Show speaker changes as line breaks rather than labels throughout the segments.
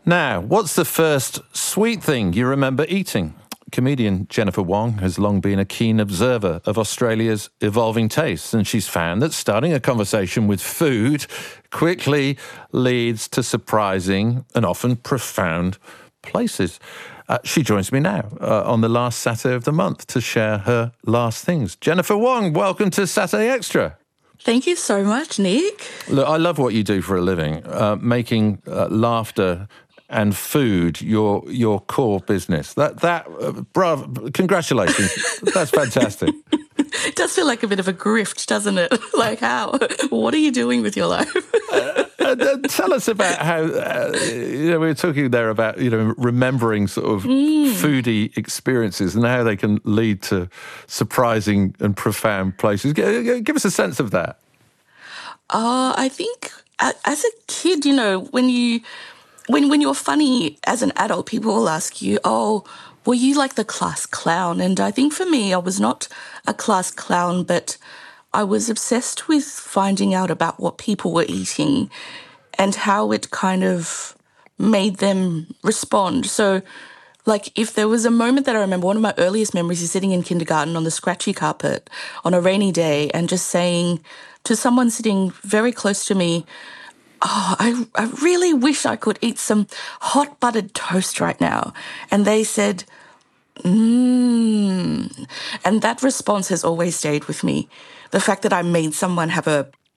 Now, what's the first sweet thing you remember eating? Comedian Jennifer Wong has long been a keen observer of Australia's evolving tastes, and she's found that starting a conversation with food quickly leads to surprising and often profound places. She joins me now on the last Saturday of the month to share her last things. Jennifer Wong, welcome to Saturday Extra.
Thank you so much, Nick.
Look, I love what you do for a living, making laughter and food your core business. Bravo, congratulations. That's fantastic.
It does feel like a bit of a grift, doesn't it? Like how? What are you doing with your life?
Tell us about how, we were talking there about, remembering sort of foodie experiences and how they can lead to surprising and profound places. Give us a sense of that.
I think as a kid, when you're funny as an adult, people will ask you, oh, were you like the class clown? And I think for me, I was not a class clown, but I was obsessed with finding out about what people were eating and how it kind of made them respond. So, like, if there was a moment that I remember, one of my earliest memories is sitting in kindergarten on the scratchy carpet on a rainy day and just saying to someone sitting very close to me, oh, I really wish I could eat some hot buttered toast right now. And they said, And that response has always stayed with me. The fact that I made someone have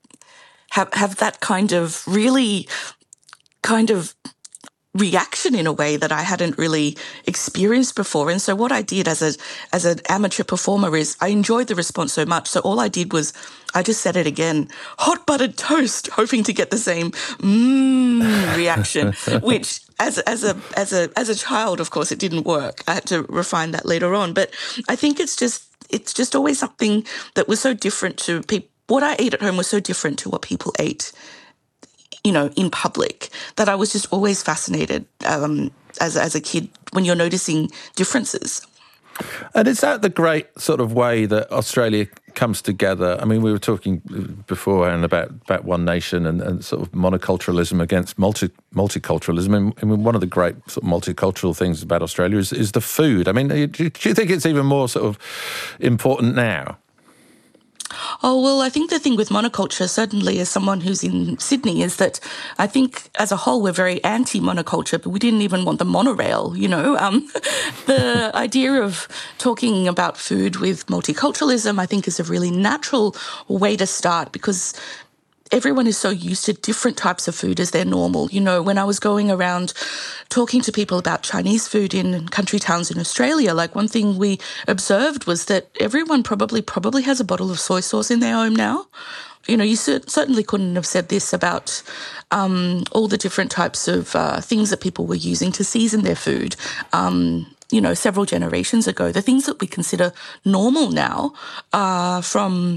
that kind of really kind of reaction in a way that I hadn't really experienced before. And so what I did as an amateur performer is I enjoyed the response so much. So all I did was I just said it again, hot buttered toast, hoping to get the same reaction, which as a child, of course, it didn't work. I had to refine that later on. But I think it's just always something that was so different to people. What I ate at home was so different to what people ate, in public, that I was just always fascinated as a kid when you're noticing differences.
And is that the great sort of way that Australia comes together? I mean, we were talking beforehand about One Nation and sort of monoculturalism against multiculturalism. I mean, one of the great sort of multicultural things about Australia is the food. I mean, do you think it's even more sort of important now?
Oh, well, I think the thing with monoculture, certainly as someone who's in Sydney, is that I think as a whole we're very anti-monoculture, but we didn't even want the monorail, The idea of talking about food with multiculturalism, I think, is a really natural way to start because everyone is so used to different types of food as their normal. When I was going around talking to people about Chinese food in country towns in Australia, like one thing we observed was that everyone probably has a bottle of soy sauce in their home now. You certainly couldn't have said this about all the different types of things that people were using to season their food. Several generations ago, the things that we consider normal now are from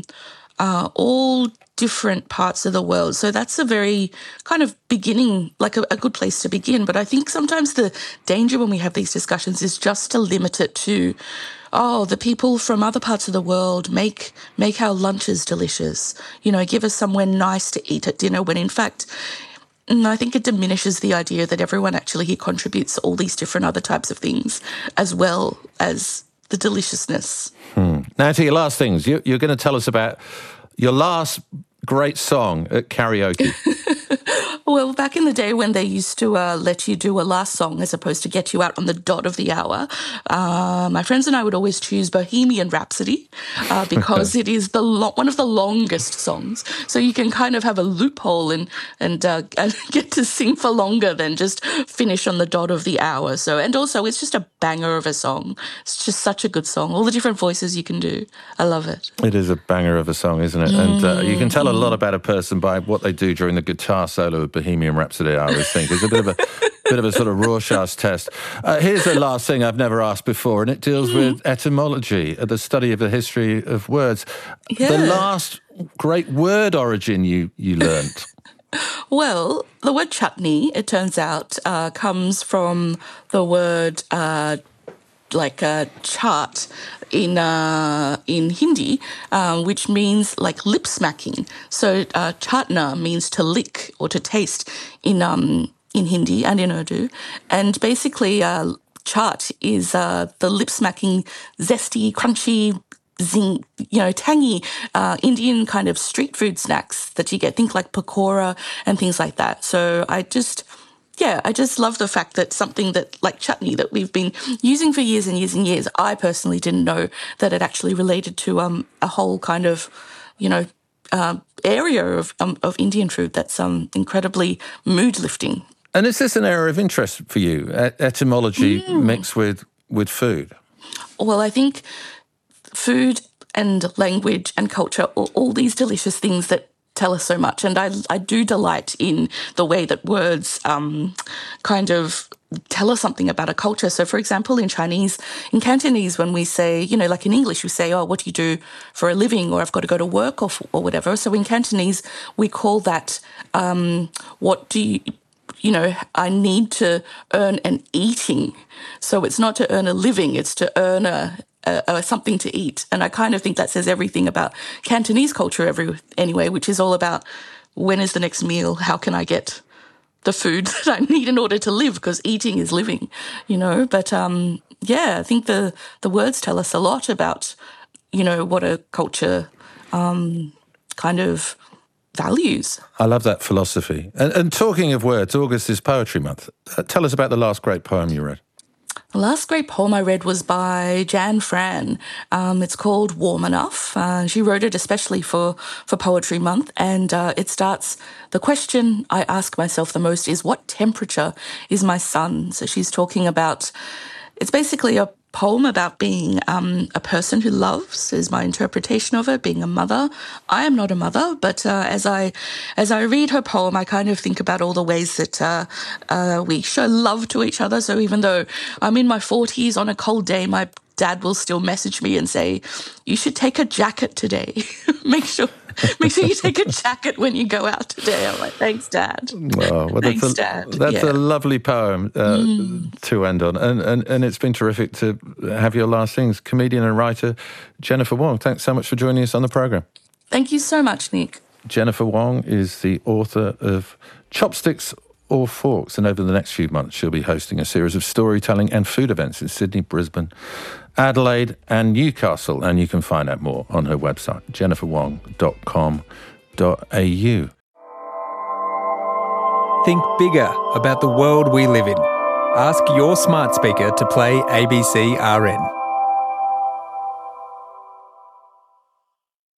all different parts of the world. So that's a very kind of beginning, like a good place to begin. But I think sometimes the danger when we have these discussions is just to limit it to, the people from other parts of the world make our lunches delicious, give us somewhere nice to eat at dinner, when in fact, I think it diminishes the idea that everyone actually here contributes all these different other types of things as well as the deliciousness.
Now to your last things, you're going to tell us about your last great song at karaoke.
Well, back in the day when they used to let you do a last song as opposed to get you out on the dot of the hour, my friends and I would always choose Bohemian Rhapsody because it is one of the longest songs. So you can kind of have a loophole and get to sing for longer than just finish on the dot of the hour. So, and also it's just a banger of a song. It's just such a good song. All the different voices you can do. I love it.
It is a banger of a song, isn't it? And you can tell a lot about a person by what they do during the guitar solo of Bohemian Rhapsody, I always think. It's a bit of a sort of Rorschach test. Here's the last thing I've never asked before, and it deals with etymology, the study of the history of words. Yeah. The last great word origin you learnt.
Well, the word chutney, it turns out, comes from the word chart in Hindi, which means like lip smacking. So chatna means to lick or to taste in in Hindi and in Urdu. And basically, chaat is the lip-smacking, zesty, crunchy, tangy Indian kind of street food snacks that you get. Think like pakora and things like that. So I just love the fact that something that like chutney that we've been using for years and years and years, I personally didn't know that it actually related to a whole kind of, area of Indian food that's incredibly mood lifting.
And is this an area of interest for you, etymology mixed with food?
Well, I think food and language and culture, all these delicious things that tell us so much. And I do delight in the way that words kind of tell us something about a culture. So, for example, in Cantonese, when we say, like in English, we say, oh, what do you do for a living? Or I've got to go to work or whatever. So in Cantonese, we call that what do you... I need to earn an eating. So it's not to earn a living, it's to earn something to eat. And I kind of think that says everything about Cantonese culture anyway, which is all about when is the next meal? How can I get the food that I need in order to live? Because eating is living, But, I think the words tell us a lot about, what a culture kind of values.
I love that philosophy. And talking of words, August is Poetry Month. Tell us about the last great poem you read.
The last great poem I read was by Jan Fran. It's called Warm Enough. She wrote it especially for Poetry Month, and it starts, the question I ask myself the most is, what temperature is my sun? So she's talking about, it's basically a poem about being a person who loves, is my interpretation of it, being a mother. I am not a mother, but as I read her poem, I kind of think about all the ways that we show love to each other. So even though I'm in my 40s, on a cold day, my dad will still message me and say, you should take a jacket today. Make sure you take a jacket when you go out today. I'm like, thanks, Dad.
Well,
thanks, Dad.
That's a lovely poem to end on. And it's been terrific to have your last things. Comedian and writer Jennifer Wong, thanks so much for joining us on the programme.
Thank you so much, Nick.
Jennifer Wong is the author of Chopsticks or Forks, and over the next few months she'll be hosting a series of storytelling and food events in Sydney, Brisbane, Adelaide and Newcastle, and you can find out more on her website, jenniferwong.com.au.
Think bigger about the world we live in. Ask your smart speaker to play ABC RN.